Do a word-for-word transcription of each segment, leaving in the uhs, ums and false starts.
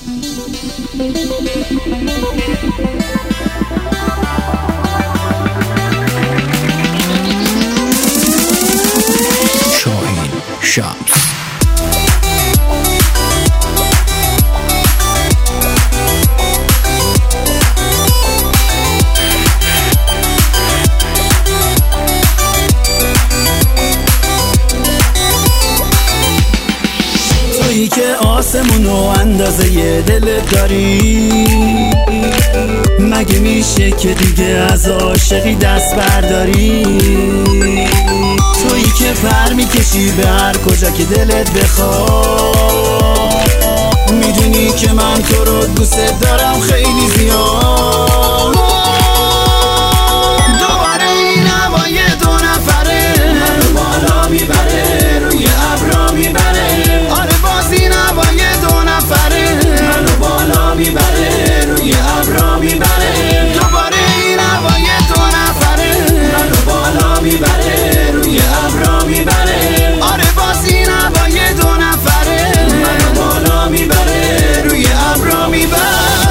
شاهین شمس. تویی که آسمونو اندازه ی دلت داری، مگه میشه که دیگه از عاشقی دست برداری؟ تویی که پر میکشی به هر کجا که دلت بخواد، میدونی که من تو رو دوست دارم خیلی زیاد. دوباره این هوای دو نفره منو بالا میبره، روی ابرا میبره. آره باز این هوای دو نفره منو بالا میبره، روی ابرا میبره. دوباره این هوای دو نفره منو بالا میبره، روی ابرا میبره. آره باز این هوای دو نفره منو بالا میبره، روی ابرا میبره.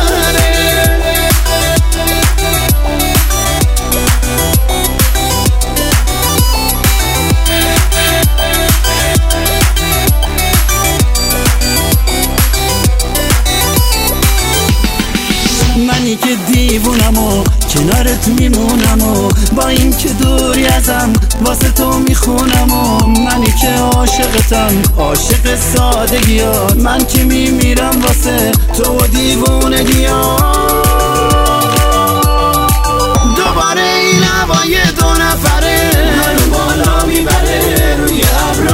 منی که دیوونم و کنارت میمونم و با این که دوری ازم واسه تو میخونم و منی که عاشقتم، عاشق سادگیات. من که میمیرم واسه تو و دیوونگیات. دوباره این هوای دو نفره منو بالا میبره، روی ابر